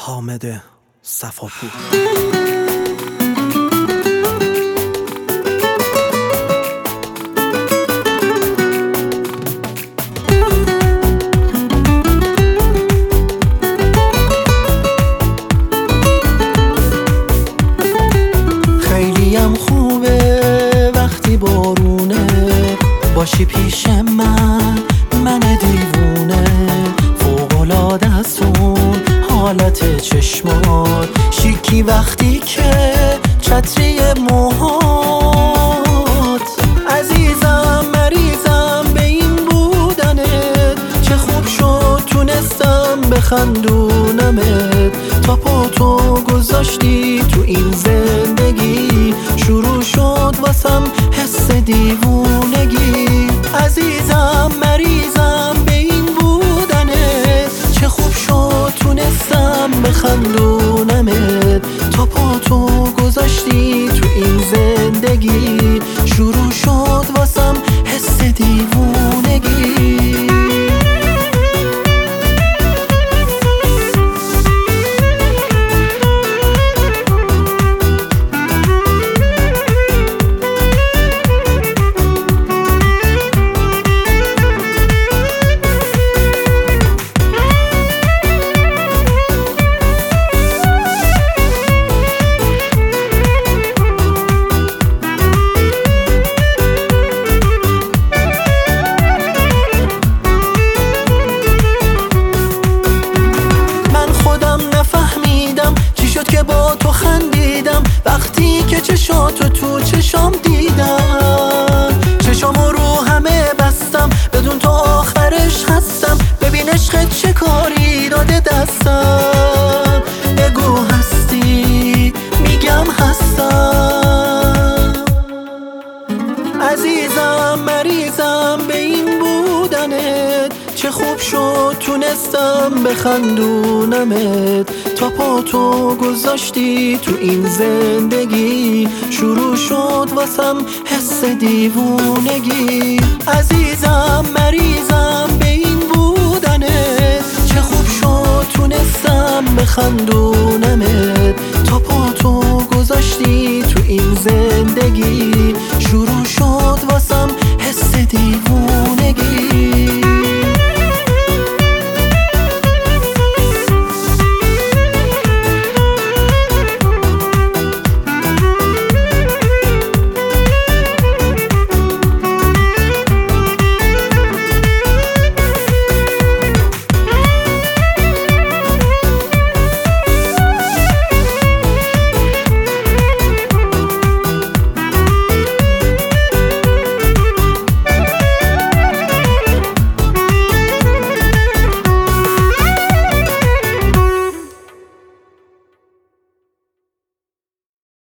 حامد صفاپور. خیلیم خوبه وقتی بارونه باشی پیش من دیوونه، فوق‌العاده است اون حالت چشمات، شیکی وقتی که چتری موهات. عزیزم مریضم به این بودنت، چه خوب شد تونستم بخندونمت، تا پاتو گذاشتی تو این زندگی، شروع شد واسم حس دیوونگی. عزیزم مریضم به این بودنت، چه خوب شد تونستم بخندونمت، تا پاتو گذاشتی تو این زندگی، شروع شد واسم حس دیوونگی. که با تو خندیدم وقتی که چشاتو تو چشام دیدم، چشامو رو همه بستم بدون تو آخرش هستم، ببین عشقت چه کاری داده دستم. بگو هستی میگم هستم. عزیزم مریضم به این بودنت، چه خوب شد تونستم بخندونمت، تا پاتو گذاشتی تو این زندگی، شروع شد واسم حس دیوونگی. عزیزم مریضم به این بودنت، چه خوب شد تونستم بخندونمت، تا پاتو گذاشتی تو این زندگی، شروع شد